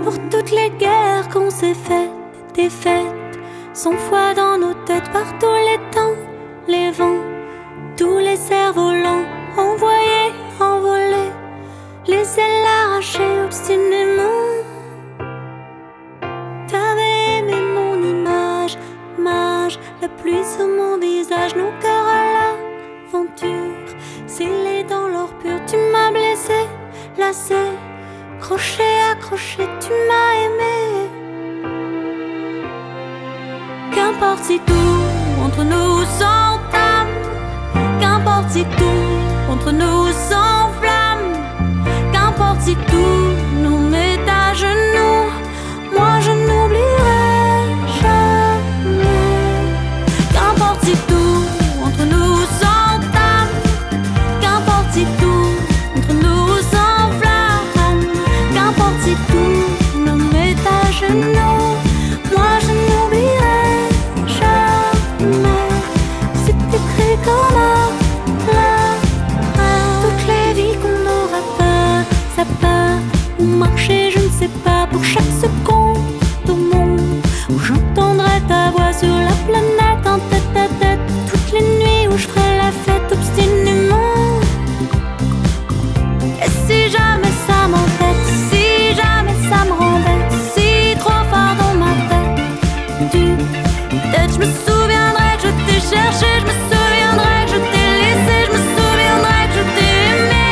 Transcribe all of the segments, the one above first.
pour toutes les guerres qu'on s'est faites, des fêtes sans foi dans nos têtes, par tous les temps, les vents, tous les cerfs-volants envoyés, envolés, les ailes arrachées obstinément. T'avais aimé mon image, mage, la pluie sur mon visage, nos cœurs à l'aventure, scellés dans l'or pur. Tu m'as blessé, lassé, crochet, accroché, tu m'as aimé. Qu'importe si tout entre nous s'entame, qu'importe si tout entre nous s'enflamme, qu'importe si tout nous met à genoux, moi je n'oublierai jamais. Qu'importe si tout entre nous s'entame, qu'importe si tout entre nous s'enflamme, qu'importe si tout nous met à genoux, moi je n'oublierai jamais. C'est écrit comme un toutes les vies qu'on n'aura pas, ça part ou marcher, je ne sais pas, pour chaque seconde au monde où j'entendrai ta voix sur la planète en tête à tête, toutes les nuits où je ferai la fête obstinément. Et si jamais ça m'embête, si jamais ça me rembête, si trop fort dans ma tête, peut-être je me souviendrai que je t'ai cherché, je me souviendrai que je t'ai laissé, je me souviendrai que je t'ai aimé.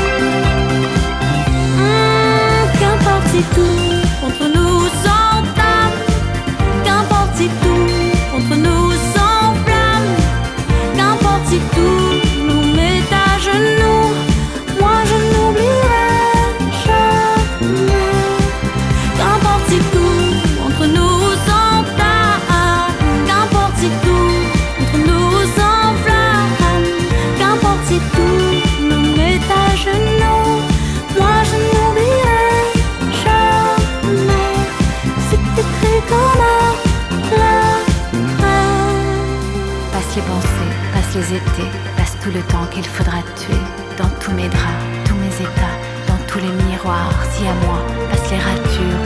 Qu'importe si tout entre nous s'entame, qu'importe si tout entre nous s'enflamme, qu'importe si tout nous met à genoux, moi je n'oublierai jamais. Qu'importe si tout entre nous s'entame, qu'importe si tout entre nous s'enflamme, qu'importe si tout nous met à genoux, moi je n'oublierai jamais. C'est écrit comme un Passe les pensées, passe les étés, passe tout le temps qu'il faudra tuer, dans tous mes draps, tous mes états, dans tous les miroirs, si à moi, passe les ratures,